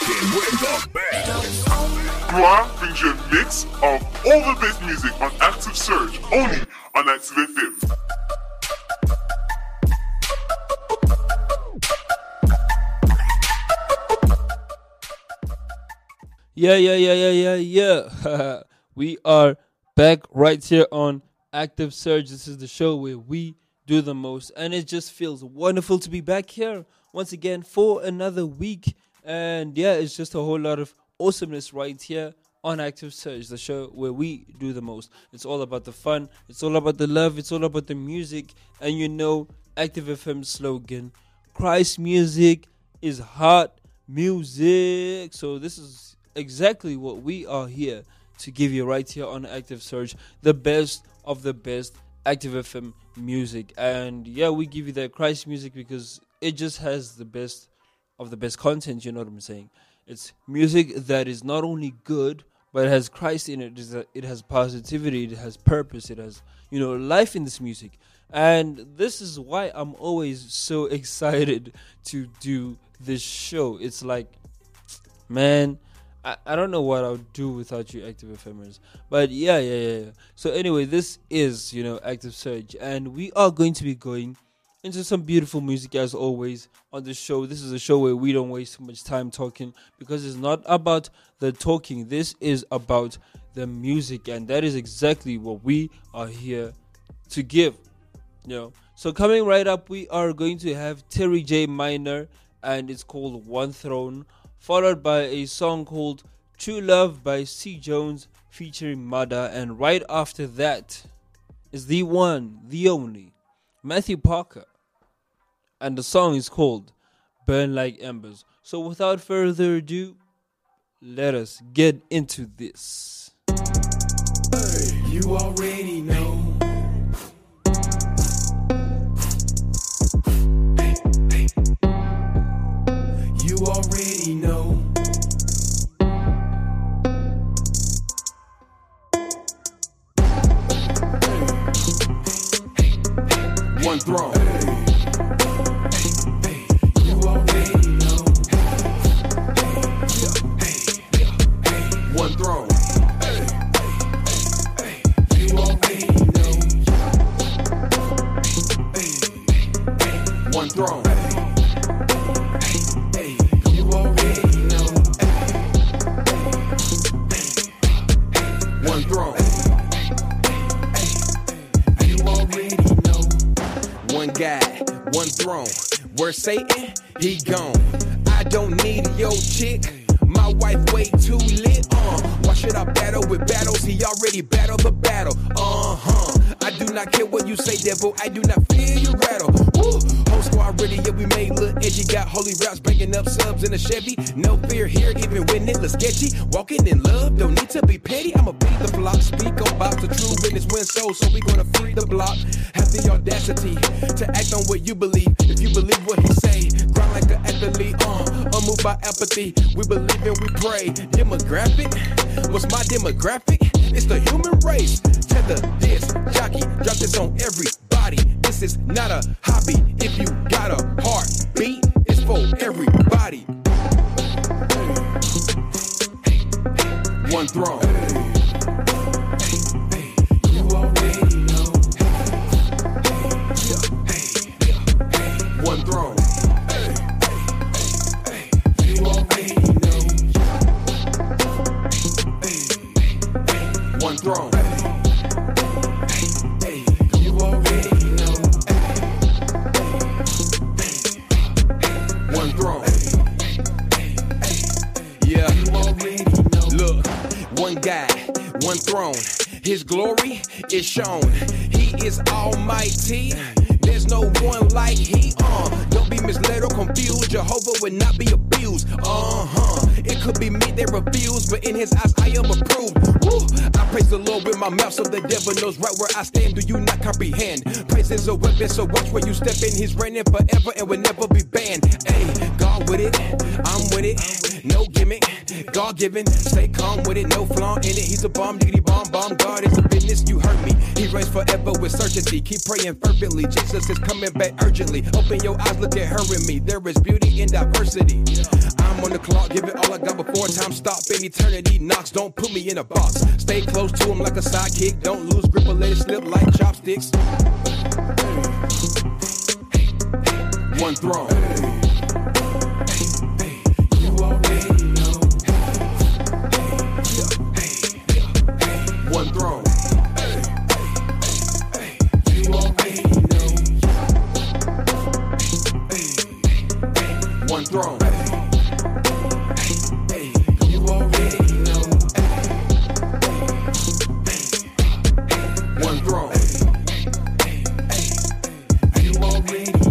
rocking with the best. Gloire brings you a mix of all the best music on Active Surge, only on Active FM. Yeah. We are back right here on Active Surge. This is the show where we do the most, and it just feels wonderful to be back here once again for another week. And yeah, it's just a whole lot of awesomeness right here on Active Surge, the show where we do the most. It's all about the fun, it's all about the love, it's all about the music. And you know, Active FM's slogan, Christ music is hot music. So this is exactly what we are here to give you right here on Active Surge, the best of the best Active FM music. And yeah, we give you that Christ music because it just has the best of the best content, you know what I'm saying? It's music that is not only good, but it has Christ in it. It has positivity, it has purpose, it has, you know, life in this music. And this is why I'm always so excited to do this show. It's like, man, I don't know what I would do without you Active FMers. But yeah. So anyway, this is, you know, Active Surge. And we are going to be going into some beautiful music as always on the show. This is a show where we don't waste too much time talking, because it's not about the talking. This is about the music. And that is exactly what we are here to give. You know. So coming right up, we are going to have Terry J. Minor, and it's called One Throne, followed by a song called True Love by C. Jones featuring Mada. And right after that is the one, the only, Matthew Parker. And the song is called Burn Like Embers. So without further ado, let us get into this. You already know. You already know. One throne. You already know. One throne. You already know. One throne. God, one throne. Where Satan, he gone. I don't need your chick. My wife way too lit. Why should I battle with battles? He already battled the battle. I do not care what you say, devil. I do not fear your rattle. Woo. Whole squad ready, yeah, we made look edgy. Got holy routes, breaking up subs in a Chevy. No fear here, even when it looks sketchy. Walking in love, don't need to be petty. I'ma beat the block, speak about the true business, win souls, so we gonna free the block. Have the audacity to act on what you believe. If you believe what he say, grind like an athlete. Unmoved by apathy, we believe and we pray. Demographic, what's my demographic? It's the human race. Tether this, jockey, drop this on everybody. This is not a hobby. If you got a heartbeat, it's for everybody. One throne. You already know. One throne. You already know. One throne. You already know. One throne. Yeah. You already know. Look, one guy, one throne. His glory is shown. He is almighty. There's no one like he. Don't be misled or confused. Jehovah would not be abused. It could be me that refused, but in his eyes I am approved. Woo. I praise the Lord with my mouth, so the devil knows right where I stand. Do you not comprehend? Praise is a weapon, so watch where you step in. He's reigning forever and will never be banned. Hey, God with it, I'm with it. No gimmick, God given. Stay calm with it, no flaw in it. He's a bomb, diggity bomb. God is a business, you heard me. He reigns forever with certainty. Keep praying fervently. Jesus is coming back urgently. Open your eyes, look at her and me. There is beauty in diversity. I'm I'm on the clock, give it all I got before time stop and eternity knocks. Don't put me in a box. Stay close to him like a sidekick. Don't lose grip or let it slip like chopsticks. One throne. You already know. One throne. You already know. One throne. You already know. One throne. You already know.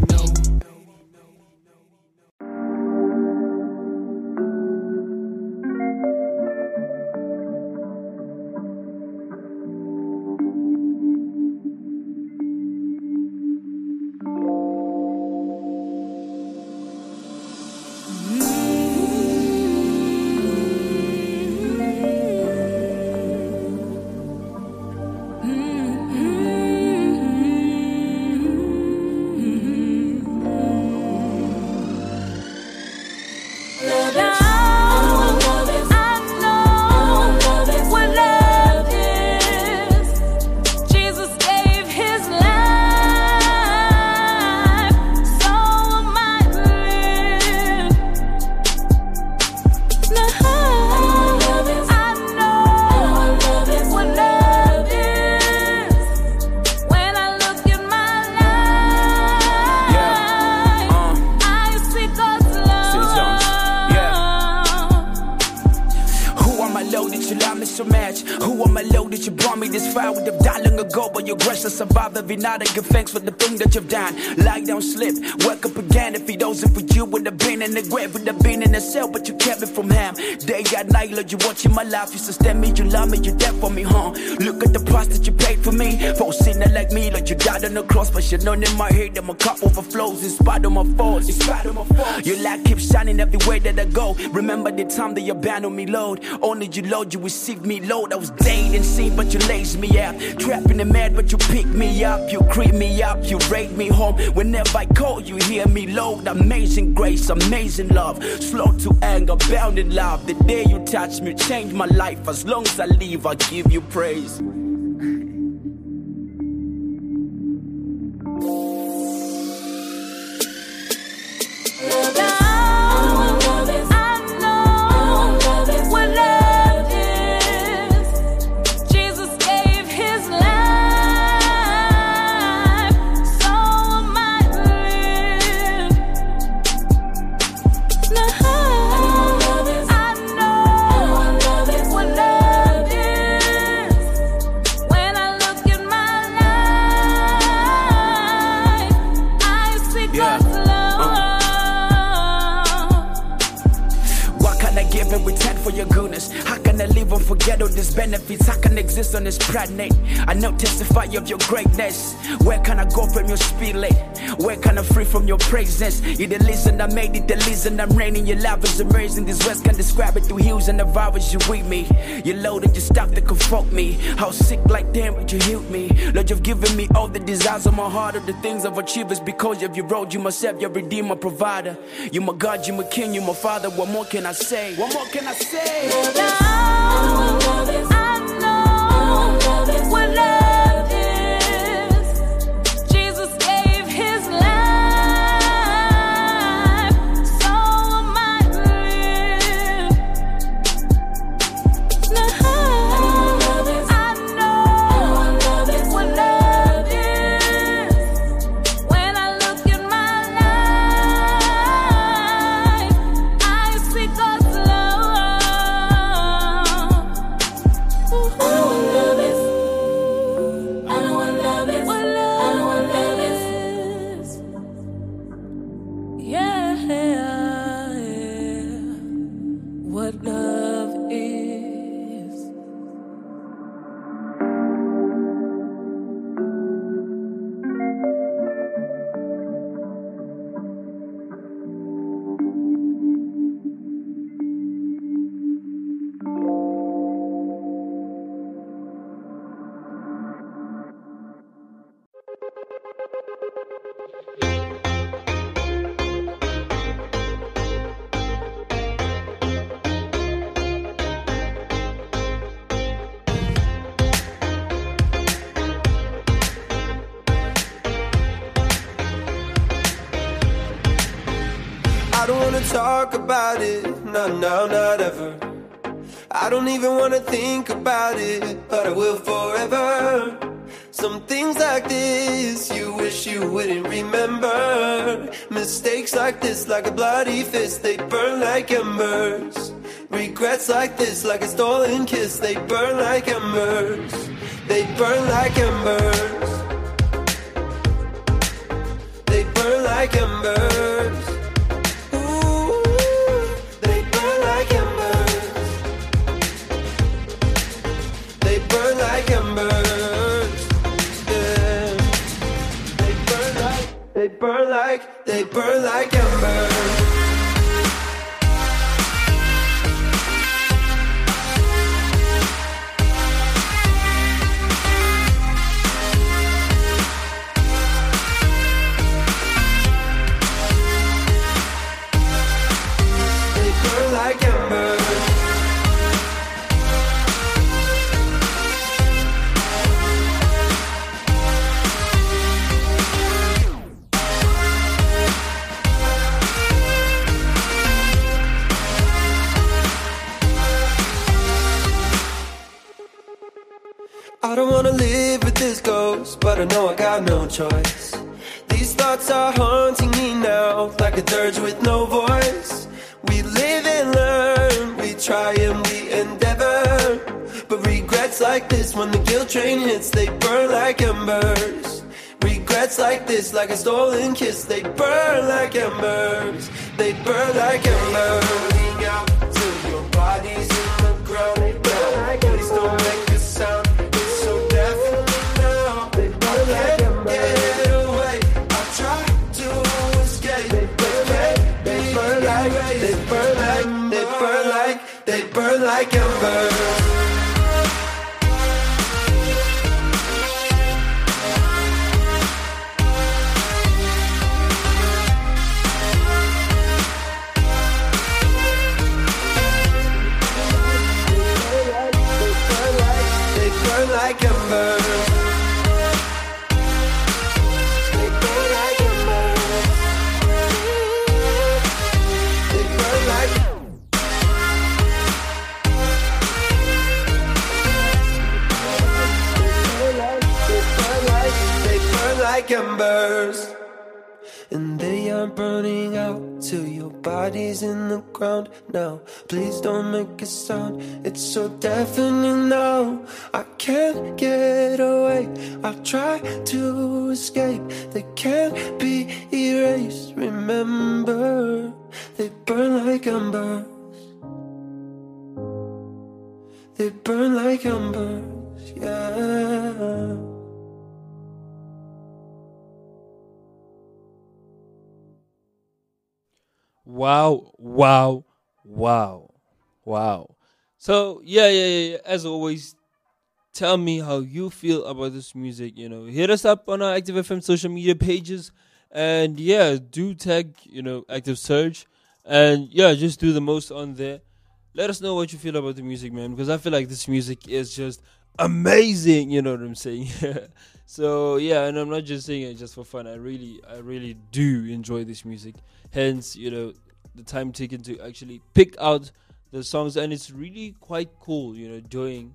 Survive every night and give thanks for the thing that you've done. Lie down, slip, wake up again. If it wasn't for you, would have been in the grave, would have been in the cell, but you kept me from him. Day and night, Lord, you watching my life. You sustain me, you love me, you dead for me, huh? Look at the price that you paid for me. For a sinner like me, Lord, you died on the cross, but you know in my head that my cup overflows. In spite of my faults, in spite of my faults, your light keeps shining everywhere that I go. Remember the time that you abandoned me, Lord. Only you, Lord, you received me, Lord. I was dead and sin, but you laid me out. Trapped in the mad, but you picked me up. You creep me up, you raid me home. Whenever I call, you hear me, Lord. Amazing grace, amazing love. Slow to anger, bound in love. The day you touch me, change my life. As long as I live, I give you praise. Forget all these benefits, I can exist on this planet. I now testify of your greatness. Where can I go from your spirit? Where can I free from your presence? You're the reason I made it, the reason I'm reigning. Your love is amazing, these words can describe it. Through hills and the valleys you with me. You loaded your stuff to comfort me. I was sick like damn, but you healed me. Lord, you've given me all the desires of my heart. All the things I've achieved is because of your road. You myself, your redeemer, provider. You my God, you my king, you my father. What more can I say? What more can I say? I know what love is. Jesus gave his life, so I might live. Now I know what love is. When I look in my life, I see God's love. don't wanna talk about it, not now, not ever. I don't even wanna think about it, but I will forever. Some things like this, you wish you wouldn't remember. Mistakes like this, like a bloody fist, they burn like embers. Regrets like this, like a stolen kiss, they burn like embers. They burn like embers. They burn like embers. Ooh, they burn like embers. They burn like embers. Yeah. They burn like embers. Like embers. I don't wanna live with this ghost, but I know I got no choice. These thoughts are haunting me now, like a dirge with no voice. We live and learn, we try and we endeavor. But regrets like this, when the guilt train hits, they burn like embers. Regrets like this, like a stolen kiss, they burn like embers. They burn like embers. Burning out till your body's in the ground. They burn like embers. Please don't make a sound, it's so definitely now. They burn like embers. Get away, I try to escape. They burn like, they burn like, they burn like, they burn like, they burn like embers. Like embers. They burn like embers. They burn like. They burn like embers. And they are burning out till your body's in the ground now. Please don't make a sound, it's so deafening now. I can't get away, I try to escape. They can't be erased, remember. They burn like embers. They burn like embers, yeah. Wow, wow, wow, wow. So, yeah. As always, tell me how you feel about this music. Hit us up on our Active FM social media pages. And, do tag, Active Surge. And, just do the most on there. Let us know what you feel about the music, man. Because I feel like this music is just amazing. You know what I'm saying? So, and I'm not just saying it just for fun. I really do enjoy this music. Hence, the time taken to actually pick out the songs. And it's really quite cool, doing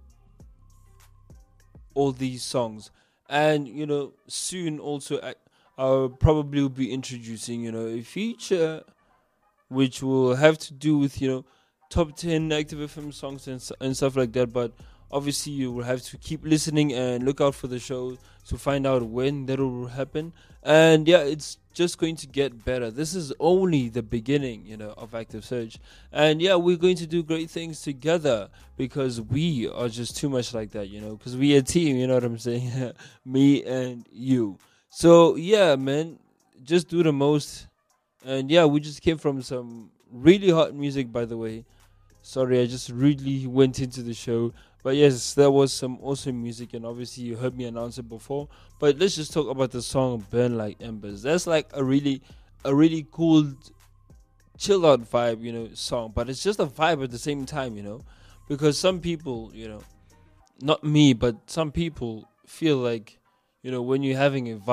all these songs. And, soon also I'll probably be introducing, a feature which will have to do with, top 10 Active FM songs and stuff like that. But obviously you will have to keep listening and look out for the show to find out when that will happen. And it's just going to get better. This is only the beginning, of Active Surge. And we're going to do great things together because we are just too much like that, because we a team, you know what I'm saying? Me and you. So man, just do the most. And we just came from some really hot music, by the way. Sorry, I just really went into the show. But yes, there was some awesome music, and obviously you heard me announce it before. But let's just talk about the song "Burn Like Embers." That's like a really cool, chill out vibe, song. But it's just a vibe at the same time, because some people, not me, but some people feel like, when you're having a vibe,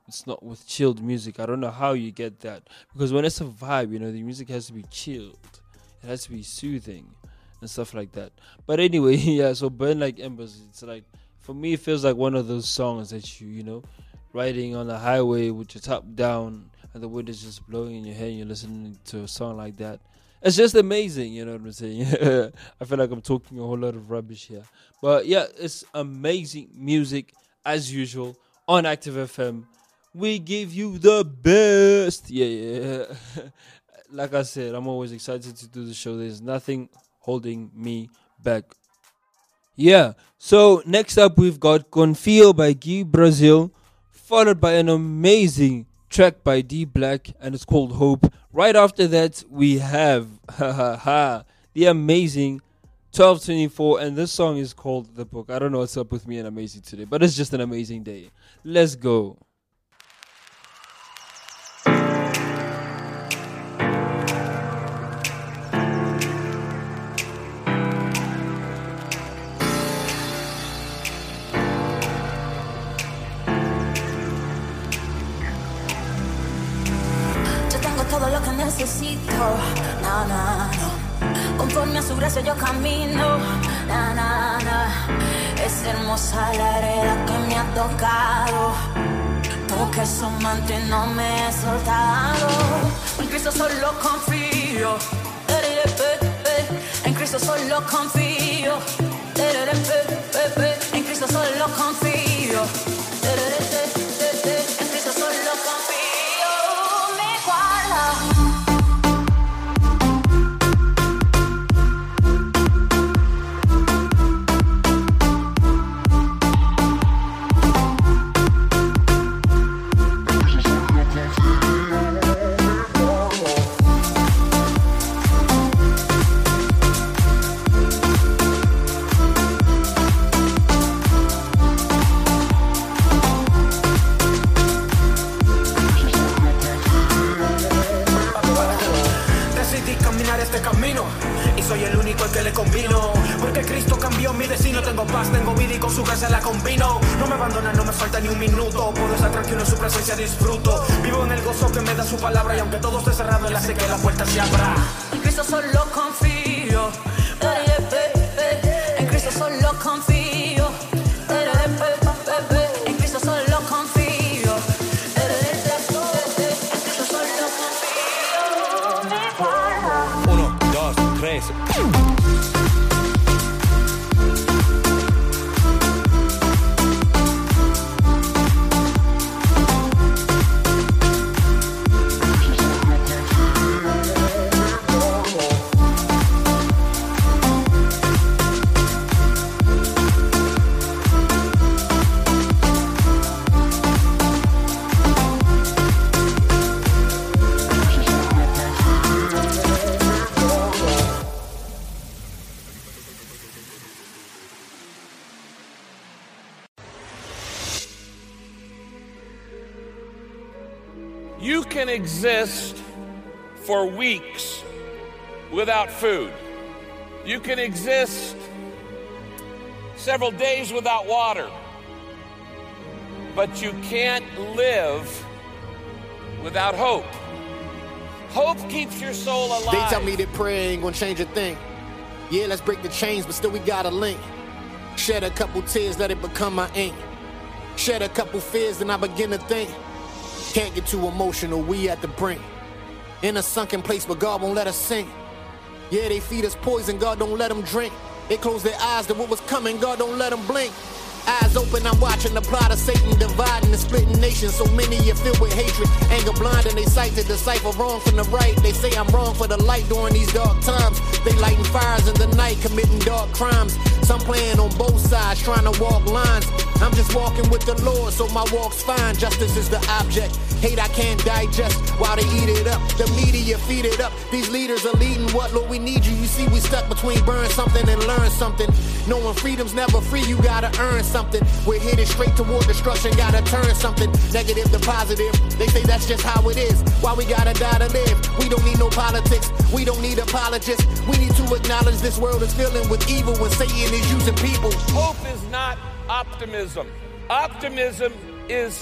it's not with chilled music. I don't know how you get that, because when it's a vibe, the music has to be chilled. It has to be soothing and stuff like that. But anyway, yeah. So Burn Like Embers. It's like, for me, it feels like one of those songs that you riding on the highway with your top down and the wind is just blowing in your hair and you're listening to a song like that. It's just amazing, you know what I'm saying? I feel like I'm talking a whole lot of rubbish here. But yeah, it's amazing music as usual on Active FM. We give you the best. Yeah. Like I said, I'm always excited to do the show. There's nothing holding me back. Yeah, so next up we've got Confio by Guy Brazil, followed by an amazing track by D Black, and it's called Hope. Right after that, we have the amazing 1224, and this song is called The Book. I don't know what's up with me and amazing today, but it's just an amazing day. Let's go. Todo lo que necesito, no. Conforme a su gracia yo camino, Es hermosa la hereda que me ha tocado, porque su manto no me he soltado. En Cristo solo confío, en Cristo solo confío, en Cristo solo confío, en Cristo solo confío. Soy el único al que le combino, porque Cristo cambió mi destino. Tengo paz, tengo vida y con su gracia la combino. No me abandona, no me falta ni un minuto. Puedo estar tranquilo en su presencia, disfruto. Vivo en el gozo que me da su palabra, y aunque todo esté cerrado, Él hace que la puerta se abra. En Cristo solo confío, en Cristo solo confío, en Cristo solo confío, en Cristo solo confío. 1, 2, 3. You can exist for weeks without food. You can exist several days without water. But you can't live without hope. Hope keeps your soul alive. They tell me that prayer ain't gonna change a thing. Yeah, let's break the chains, but still we got a link. Shed a couple tears, let it become my ink. Shed a couple fears, then I begin to think. Can't get too emotional, we at the brink. In a sunken place, but God won't let us sink. Yeah, they feed us poison, God don't let them drink. They close their eyes to what was coming, God don't let them blink. Eyes open, I'm watching the plot of Satan dividing and splitting nations. So many are filled with hatred, anger blind, and they sight to decipher wrong from the right. They say I'm wrong for the light during these dark times. They lighting fires in the night, committing dark crimes. Some playing on both sides, trying to walk lines. I'm just walking with the Lord, so my walk's fine. Justice is the object. Hate I can't digest while they eat it up. The media feed it up. These leaders are leading what? Lord, we need you. You see, we stuck between burn something and learn something. Knowing freedom's never free, you gotta earn something. We're headed straight toward destruction, gotta turn something. Negative to positive, they say that's just how it is. Why we gotta die to live? We don't need no politics, we don't need apologists. We need to acknowledge this world is filled with evil when Satan is using people. Hope is not optimism. Optimism is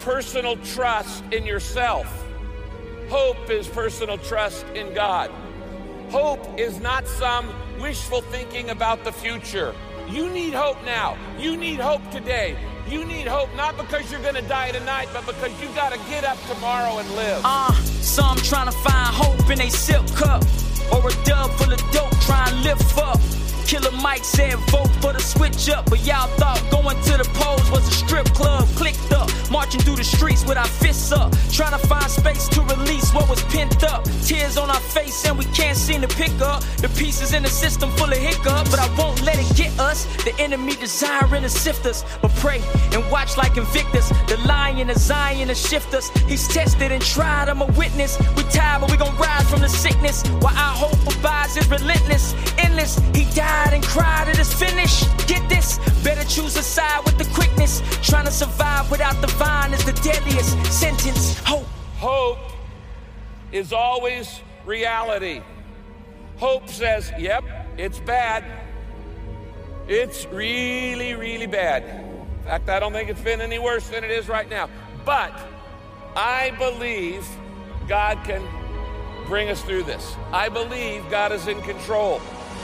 personal trust in yourself. Hope is personal trust in God. Hope is not some wishful thinking about the future. You need hope now. You need hope today. You need hope not because you're going to die tonight, but because you got to get up tomorrow and live. Some trying to find hope in a silk cup, or a dub full of dope trying to lift up. Killer Mike said vote for the switch up, but y'all thought going to the polls was a strip club. Clicked up, marching through the streets with our fists up, trying to find space to release what was pent up. Tears on our face and we can't seem to pick up the pieces in the system full of hiccup. But I won't let it get us, the enemy desiring to sift us. But pray and watch like Invictus, the lion of Zion to shift us. He's tested and tried, I'm a witness. We tired but we gon' rise from the sickness, while our hope abides is relentless, endless. He died and cried, it is finished. Get this, better choose a side with the quickness. Trying to survive without the vine is the deadliest sentence. Hope is always reality. Hope says, yep, it's bad. It's really, really bad. In fact, I don't think it's been any worse than it is right now. But I believe God can bring us through this. I believe God is in control.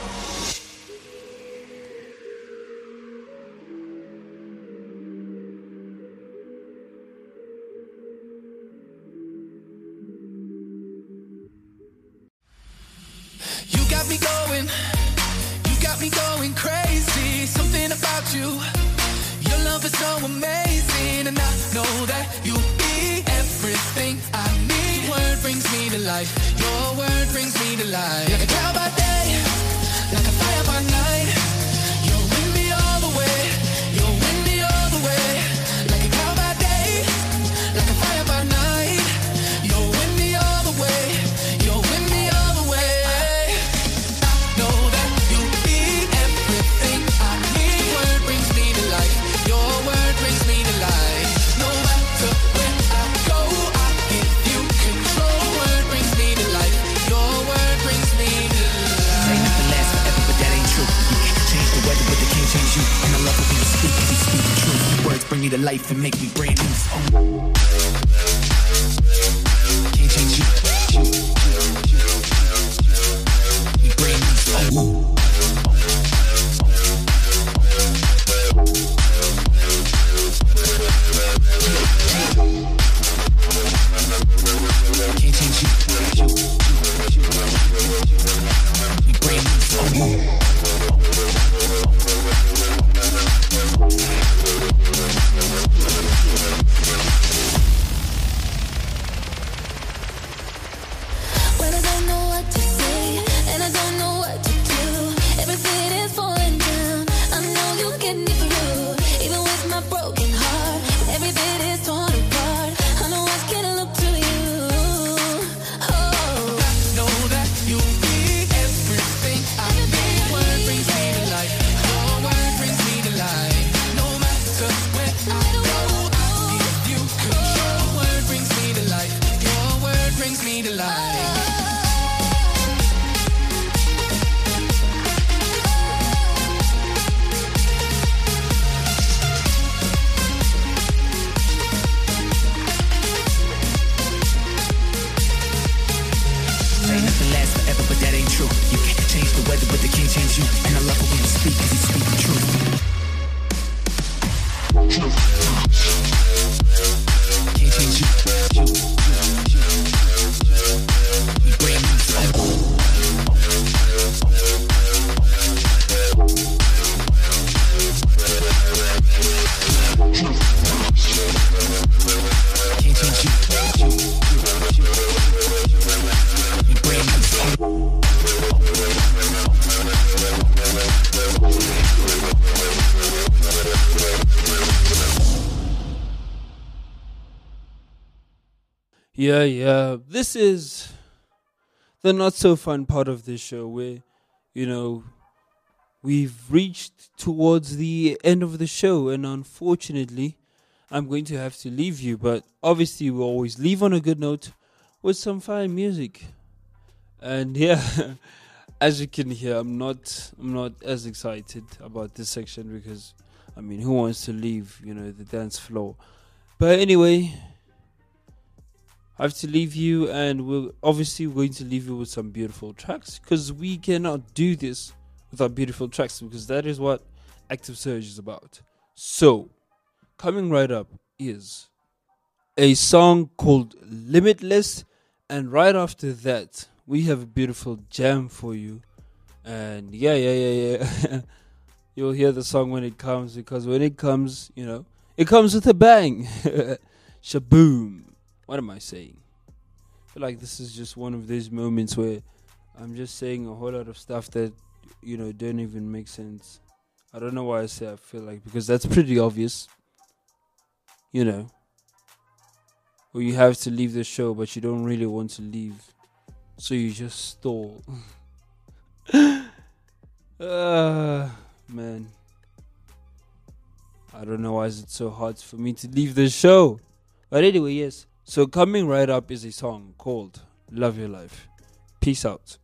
You got me going crazy. Something about you, your love is so amazing. And I know that you'll be everything I need. Your word brings me to life. Your word brings me to life. Like a cloud by day, like a fire by night. You'll win me all the way. You'll win me all the way. Like a cloud by day, like a fire by night. You'll win me all the way. You'll win me all the way. Bring me to life and make me brand new. Can't change you. We brand new. Can't change you. We brand new. Yeah. This is the not so fun part of this show where, we've reached towards the end of the show, and unfortunately, I'm going to have to leave you. But obviously, we always leave on a good note with some fine music. And yeah, as you can hear, I'm not as excited about this section because, who wants to leave, the dance floor? But anyway, I have to leave you, and we're obviously going to leave you with some beautiful tracks, because we cannot do this without beautiful tracks, because that is what Active Surge is about. So, coming right up is a song called Limitless, and right after that, we have a beautiful jam for you. And yeah. You'll hear the song when it comes, because when it comes, it comes with a bang. Shaboom. What am I saying? I feel like this is just one of those moments where I'm just saying a whole lot of stuff that, don't even make sense. I don't know why I say I feel like, because that's pretty obvious. Or you have to leave the show, but you don't really want to leave. So you just stall. Man. I don't know why is it so hard for me to leave the show. But anyway, yes. So coming right up is a song called Love Your Life. Peace out.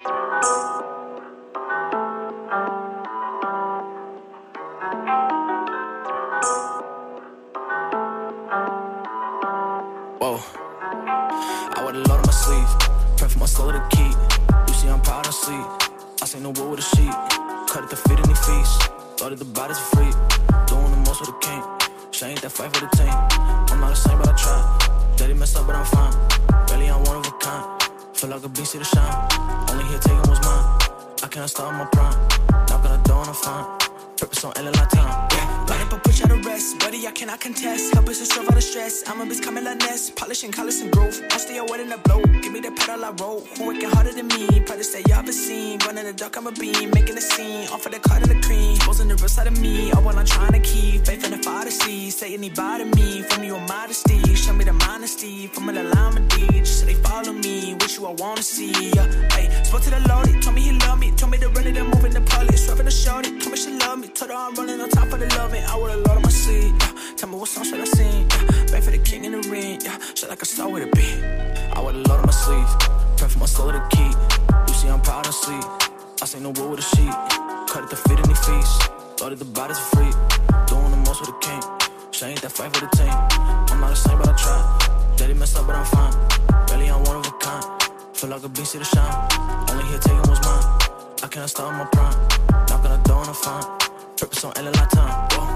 Whoa. I wear a lot on my sleeve. Pray for my soul to keep. You see I'm proud of sleep. I say no war with a sheep. Cut it to fit any feast. Thought that the body's free. Doing the most with a king. She ain't that fight for the team. I'm not the same, but I try. Daddy messed up, but I'm fine. Really, I'm one of a kind. Feel like a beast, see the shine. Only here taking what's mine. I can't stop my prime. Knock on the door and I'm fine. Purpose on L like time. Light up a push out of rest, buddy, I cannot contest. Help us to serve out of stress. I'm a bitch coming like Ness. Polishing colors and growth. I stay away in the blow. Give me the pedal I roll. Who working harder than me? Probably say y'all ever seen. Running the dark, I'm a beam. Making a scene. Off of the card of the cream. Exposing the real side of me. All while I'm trying to keep faith in the fire to see. Say anybody me. From your modesty. Show me the honesty. From an alignment deed. Just so they follow me. Wish you I wanna see. Hey, spoke to the Lord. Told me he love me. Told me to run it and move in the public. Swerving the shorty. Told me she love me. Told her I'm running on top of the loving. I would a lot on my sleeve. Tell me what song should I sing? Pray for the king in the ring. Shit like a star with a beat. I wear a lot on my sleeve. Pray for my soul to keep. You see I'm proud of sleep. I say no war with a sheep. Cut it to fit any feast. Thought that the body's free. Doing the most with a king. She ain't that fight for the team. I'm not the same, but I try. Daddy messed up, but I'm fine. Really, I'm one of a kind. Feel like a beast, see the shine. Only here taking what's mine. I can't stop my prime. Knock on the door and I'm fine. Purpose on L like time. Whoa,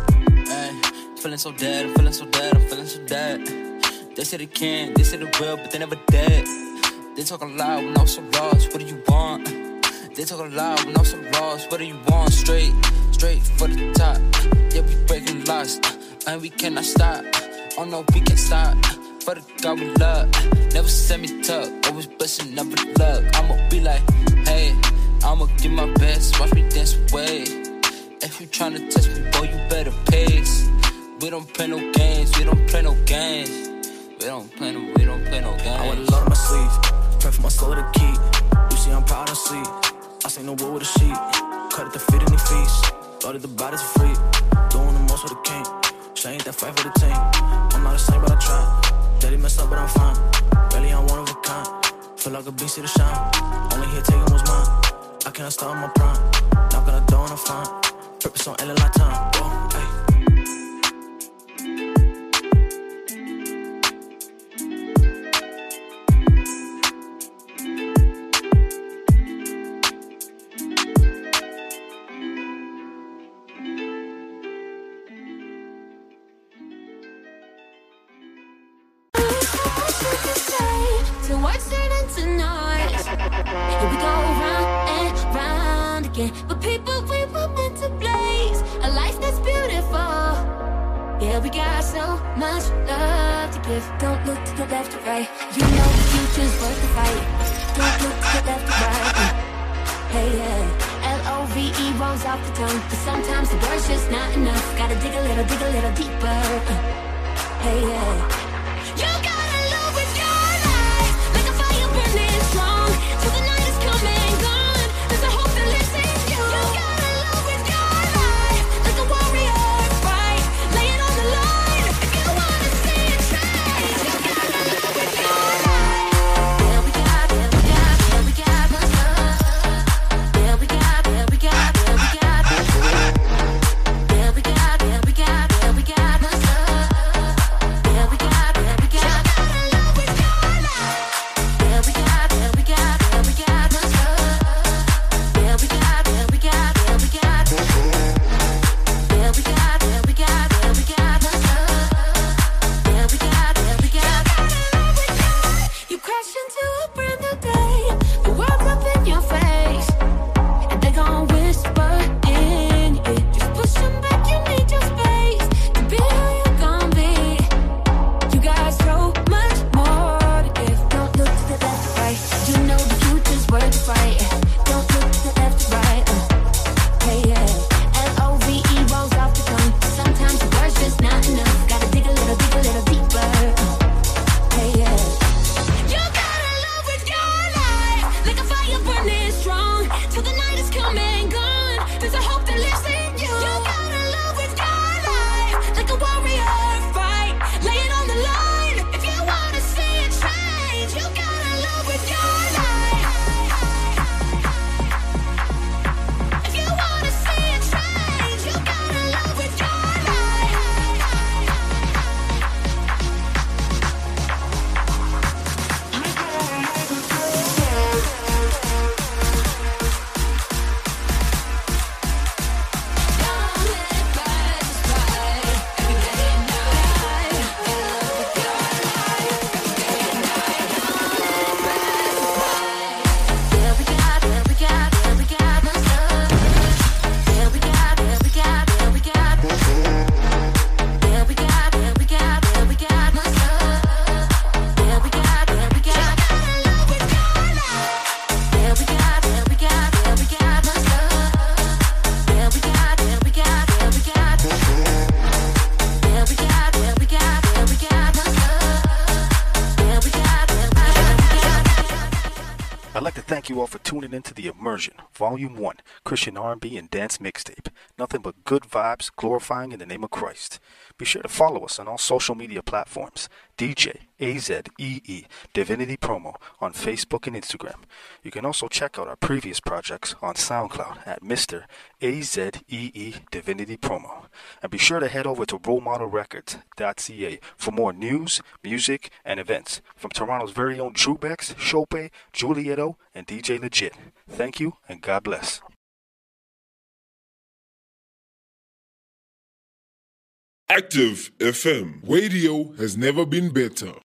ay. Feeling so dead, I'm feeling so dead, I'm feeling so dead. They say they can, they say they will, but they never did. They talk a lot when I'm so lost, what do you want? They talk a lot when I'm so lost, what do you want? Straight for the top, yeah, we breaking lost, and we cannot stop. Oh no, we can't stop, for the God we love. Never send me tuck, always blessing, never luck. I'ma be like, hey, I'ma give my best, watch me dance away. If you tryna touch me, boy, you better pace. We don't play no games, we don't play no games. We don't play no games. I wear a lot on my sleeve. Pray for my soul to keep. You see I'm proud of sleep. I say no war with a sheep. Cut it to fit any feast. Thought that the body's free. Doing the most with a king. She ain't that fight for the team. I'm not the same, but I try. Daddy messed up, but I'm fine. Really, I'm one of a kind. Feel like a beast, see the shine. Only here taking what's mine. I can't stop my prime. Knock on the door and I'm fine. Purpose on L like time. Whoa, ay. So what's turning to noise? Here we go round and round again. But people, we were meant to blaze a life that's beautiful. Yeah, we got so much love to give. Don't look to the left or right. You know the future's worth the fight. Don't look to the left or right. Hey, yeah. L-O-V-E rolls off the tongue. But sometimes the word's just not enough. Gotta dig a little deeper. Hey, yeah. You gotta love with your life, like a fire burning strong. Till the night is come and gone. There's a hope that lives in you. You gotta love with your life, like a warrior fight. Lay it on the line if you wanna see it shine. You gotta love with your life. Yeah, we got much love. Yeah, we got much love. Yeah, we got much love. I'd like to thank you all for tuning in to The Immersion, Volume 1, Christian R&B and Dance Mixtape. Nothing but good vibes, glorifying in the name of Christ. Be sure to follow us on all social media platforms, DJ AZEE Divinity Promo on Facebook and Instagram. You can also check out our previous projects on SoundCloud at Mr. AZEE Divinity Promo. And be sure to head over to RoleModelRecords.ca for more news, music, and events from Toronto's very own Trubex, Chope, Julieto, and DJ Legit. Thank you, and God bless. Active FM. Radio has never been better.